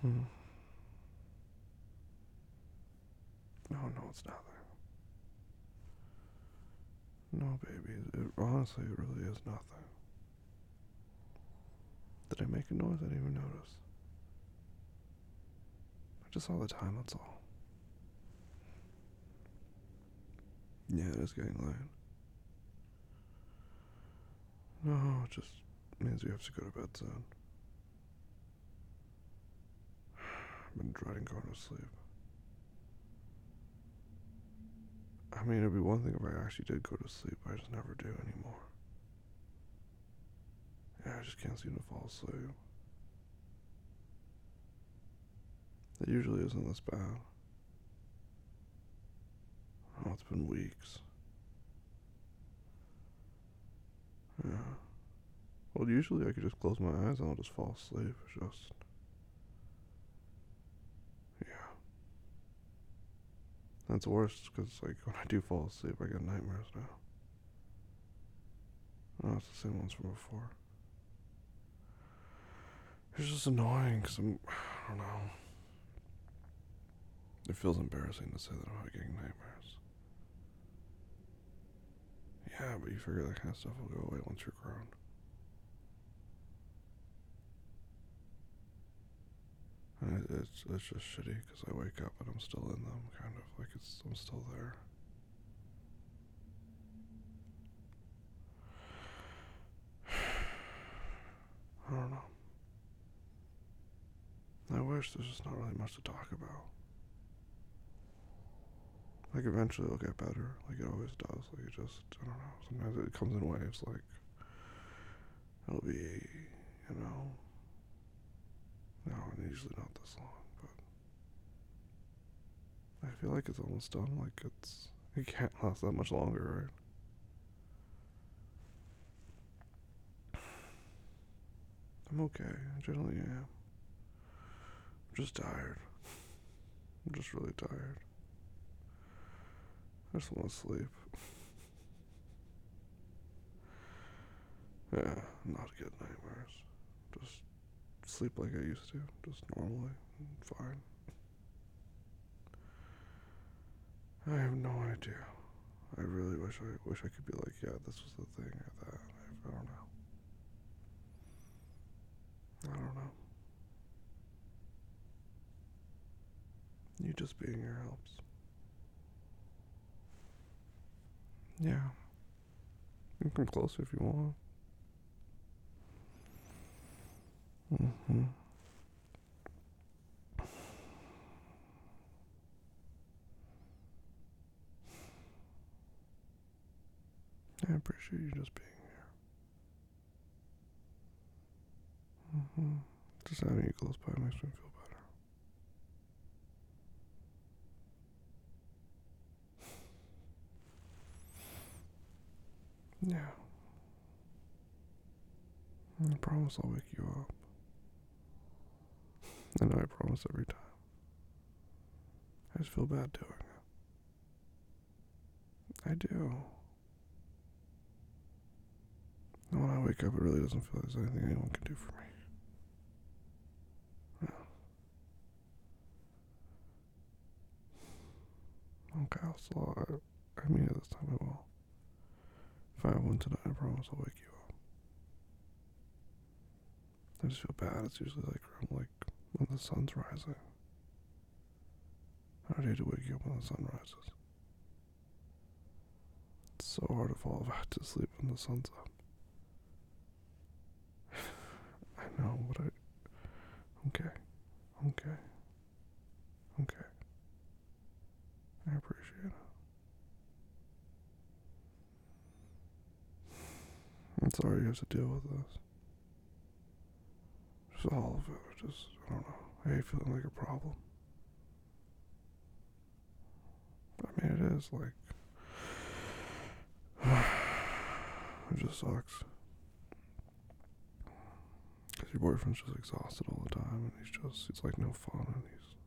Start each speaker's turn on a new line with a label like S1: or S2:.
S1: Hmm. No, it's nothing. No, baby. Honestly, it really is nothing. Did I make a noise? I didn't even notice. I just saw the time, that's all. Yeah, it is getting late. No, it just means we have to go to bed soon. I've been dreading going to sleep. I mean, it'd be one thing if I actually did go to sleep, but I just never do anymore. Yeah, I just can't seem to fall asleep. It usually isn't this bad. Oh, it's been weeks. Yeah. Well, usually I could just close my eyes and I'll just fall asleep. It's just, yeah. That's worse because, like, when I do fall asleep, I get nightmares now. Oh, it's the same ones from before. It's just annoying because I don't know. It feels embarrassing to say that I'm not getting nightmares. Yeah, but you figure that kind of stuff will go away once you're grown. And it's just shitty because I wake up and I'm still in them, kind of like I'm still there. I don't know. I wish there's just not really much to talk about. Like eventually it'll get better, like it always does. Like it just, I don't know. Sometimes it comes in waves. Like it'll be, no, and usually not this long. But I feel like it's almost done. Like it can't last that much longer, right? I'm okay. I generally am. I'm just tired. I'm just really tired. I just want to sleep. Yeah, not get nightmares. Just sleep like I used to, just normally, fine. I have no idea. I really wish I could be like, yeah, this was the thing or that. I don't know. I don't know. You just being here helps. Yeah, you can come closer if you want. Mm-hmm. I appreciate you just being here. Mm-hmm. Just having you close by makes me feel better. Yeah, I promise I'll wake you up. I know I promise every time. I just feel bad doing it. I do. And when I wake up, it really doesn't feel like there's anything anyone can do for me. Yeah. Okay, I mean it this time I will. If I have one tonight, I promise I'll wake you up. I just feel bad. It's usually like around when the sun's rising. I'd hate to wake you up when the sun rises. It's so hard to fall back to sleep when the sun's up. I know, but okay, okay, okay. I appreciate it. I'm sorry you have to deal with this. Just all of it. I don't know. I hate feeling like a problem. I mean, it is like, it just sucks. Because your boyfriend's just exhausted all the time, and it's like no fun, and he's